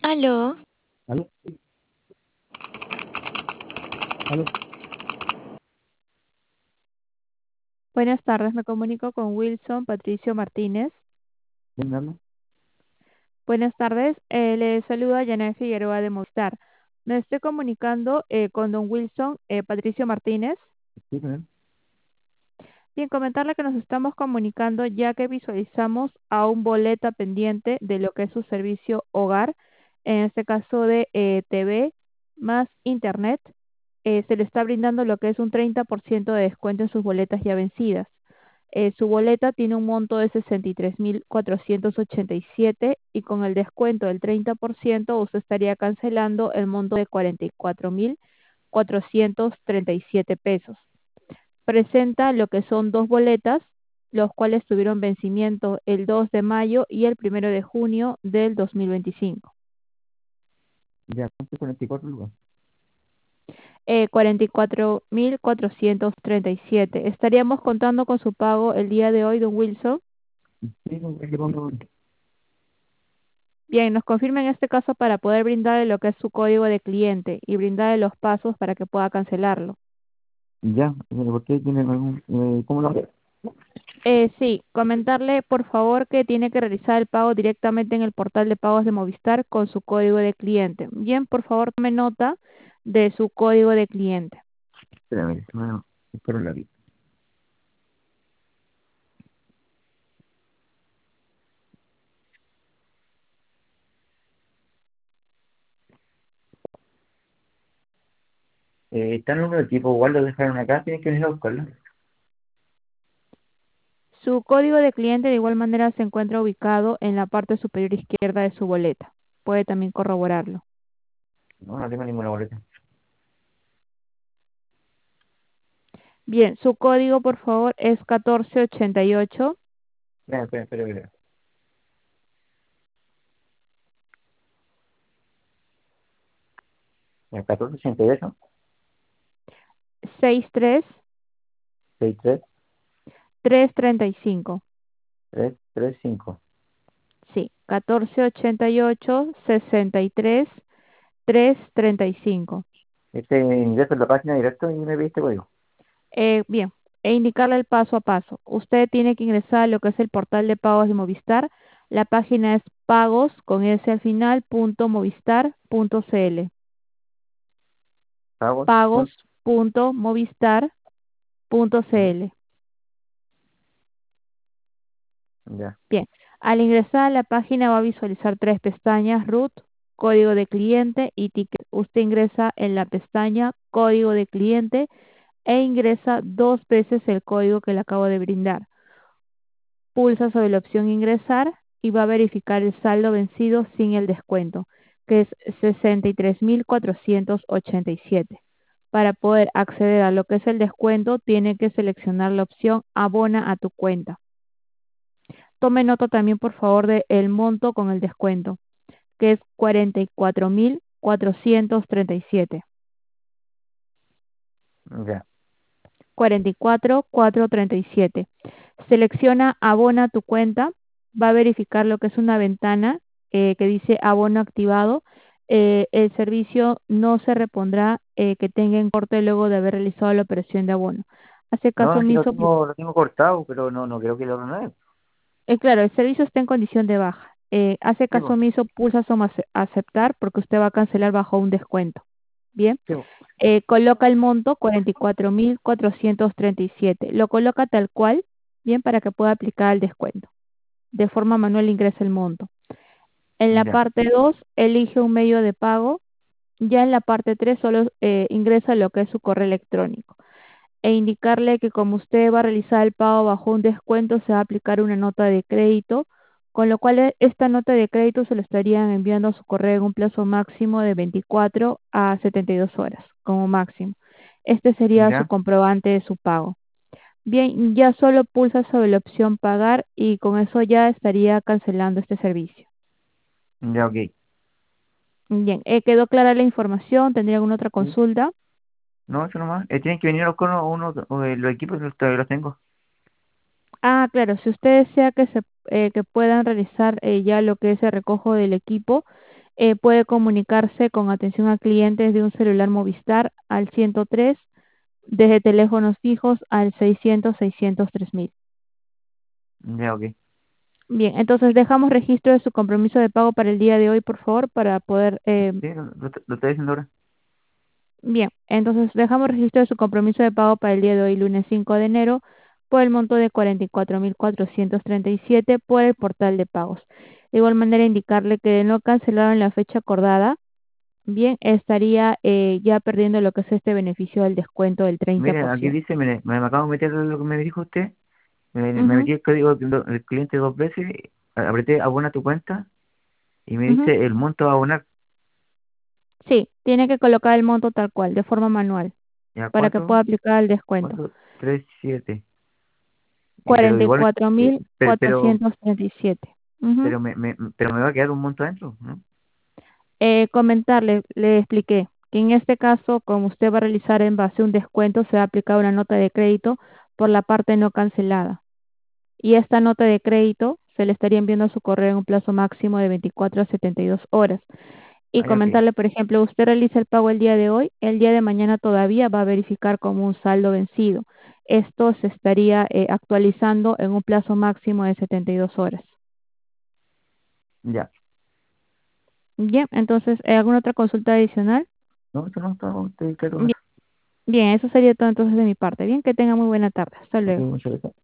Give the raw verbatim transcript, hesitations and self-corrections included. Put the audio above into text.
Aló, Aló, aló, Buenas tardes, me comunico con Wilson Patricio Martínez. ¿quién me habla? Buenas tardes, eh, le saluda Janet Figueroa de Movistar. Me estoy comunicando eh, con don Wilson eh, Patricio Martínez. Sí, con él. Bien, comentarle que nos estamos comunicando ya que visualizamos a un boleta pendiente de lo que es su servicio hogar, en este caso de eh, T V más Internet. Eh, se le está brindando lo que es un treinta por ciento de descuento en sus boletas ya vencidas. Eh, su boleta tiene un monto de sesenta y tres mil cuatrocientos ochenta y siete y con el descuento del treinta por ciento usted estaría cancelando el monto de cuarenta y cuatro mil cuatrocientos treinta y siete pesos. Presenta lo que son dos boletas, los cuales tuvieron vencimiento el dos de mayo y el primero de junio del dos mil veinticinco. Ya, cumple cuarenta y cuatro lugares. Eh, cuarenta y cuatro mil cuatrocientos treinta y siete. Estaríamos contando con su pago el día de hoy, don Wilson. Sí, con el que pongo. Bien, nos confirma en este caso para poder brindarle lo que es su código de cliente y brindarle los pasos para que pueda cancelarlo. Ya, eh, ¿por qué tiene algún, eh, cómo lo hace? Eh, sí, comentarle por favor que tiene que realizar el pago directamente en el portal de pagos de Movistar con su código de cliente. Bien, por favor tome nota de su código de cliente. Espérame, no, espero la vida. Eh, está el número de tipo, igual lo dejaron acá, tienen que venir a buscarlo. Su código de cliente de igual manera se encuentra ubicado en la parte superior izquierda de su boleta. Puede también corroborarlo. No, no tengo ninguna boleta. Bien, su código por favor es catorce ochenta y ocho Espera, espera, espera, espera. Ya, catorce ochenta y ocho, sesenta y tres sesenta y tres, trescientos treinta y cinco. trescientos treinta y cinco. Sí, catorce ochenta y ocho sesenta y tres trescientos treinta y cinco. Este ingreso en la página directo y me pediste código. Eh, bien, e indicarle el paso a paso. Usted tiene que ingresar a lo que es el portal de pagos de Movistar. La página es pagos con s al final punto movistar punto cl. Pagos, Pagos punto, punto movistar punto ya, cl. ya, Bien, al ingresar a la página va a visualizar tres pestañas, root, código de cliente y ticket. Usted ingresa en la pestaña código de cliente e ingresa dos veces el código que le acabo de brindar. Pulsa sobre la opción ingresar y va a verificar el saldo vencido sin el descuento, que es sesenta y tres mil cuatrocientos ochenta y siete. Para poder acceder a lo que es el descuento, tiene que seleccionar la opción abona a tu cuenta. Tome nota también, por favor, del monto con el descuento, que es cuarenta y cuatro mil cuatrocientos treinta y siete. ya, cuarenta y cuatro mil cuatrocientos treinta y siete. Selecciona abona tu cuenta, va a verificar lo que es una ventana eh, que dice abono activado. Eh, el servicio no se repondrá eh, que tenga en corte luego de haber realizado la operación de abono. Hace no, caso aquí lo omiso, tengo, lo tengo cortado, pero no, no creo que lo renueve. eh, claro, el servicio está en condición de baja. Eh, hace Sí, caso po, omiso, pulsa sobre ace- aceptar porque usted va a cancelar bajo un descuento. Bien, sí, po. eh, coloca el monto cuarenta y cuatro mil cuatrocientos treinta y siete. Lo coloca tal cual, bien, para que pueda aplicar el descuento. De forma manual ingresa el monto. En la Ya, parte dos, elige un medio de pago. Ya en la parte tres, solo eh, ingresa lo que es su correo electrónico. E indicarle que como usted va a realizar el pago bajo un descuento, se va a aplicar una nota de crédito, con lo cual eh, esta nota de crédito se lo estarían enviando a su correo en un plazo máximo de veinticuatro a setenta y dos horas, como máximo. Este sería su ya, comprobante de su pago. Bien, ya solo pulsa sobre la opción pagar y con eso ya estaría cancelando este servicio. ya, ok. Bien, eh, ¿quedó clara la información? ¿Tendría alguna otra Sí. consulta? No, eso nomás. Eh, tienen que venir a buscar uno, uno de los equipos que todavía los tengo. Ah, claro, si usted desea que se eh, que puedan realizar eh, ya lo que es el recojo del equipo, Eh, puede comunicarse con atención a clientes de un celular Movistar al ciento tres, desde teléfonos fijos al seiscientos seiscientos tres mil. Ya, ok. Bien, entonces dejamos registro de su compromiso de pago para el día de hoy, por favor, para poder... eh, Sí, lo, lo, lo estoy diciendo ahora. bien, entonces dejamos registro de su compromiso de pago para el día de hoy, lunes cinco de enero, por el monto de cuarenta y cuatro mil cuatrocientos treinta y siete por el portal de pagos. De igual manera, indicarle que de no cancelar en la fecha acordada, bien, estaría eh, ya perdiendo lo que es este beneficio del descuento del treinta Mire, por aquí ciento. dice, mire, me, me acabo de meter lo que me dijo usted. Me, me Ujú, metí el código del cliente dos veces, apreté abona tu cuenta y me ujú. dice el monto a abonar. Sí, tiene que colocar el monto tal cual, de forma manual, ¿Ya para que pueda cuánto? aplicar el descuento. ¿Cuánto? Tres siete. Y pero cuarenta y igual, cuatro eh, mil pero, pero, cuatrocientos treinta y siete. Ujú. pero, me, me, pero me va a quedar un monto adentro, ¿no? Eh, comentarle, le expliqué que en este caso, como usted va a realizar en base a un descuento, se va a aplicar una nota de crédito por la parte no cancelada. Y esta nota de crédito se le estaría enviando a su correo en un plazo máximo de veinticuatro a setenta y dos horas. Y Ah, ya, ok. comentarle, por ejemplo, usted realiza el pago el día de hoy, el día de mañana todavía va a verificar como un saldo vencido. Esto se estaría eh, actualizando en un plazo máximo de setenta y dos horas. Ya. Bien, entonces, ¿hay alguna otra consulta adicional? No, eso no está, estoy claro con Bien, eso. bien, eso sería todo entonces de mi parte. Bien, que tenga muy buena tarde. Hasta Ok, luego. muchas gracias.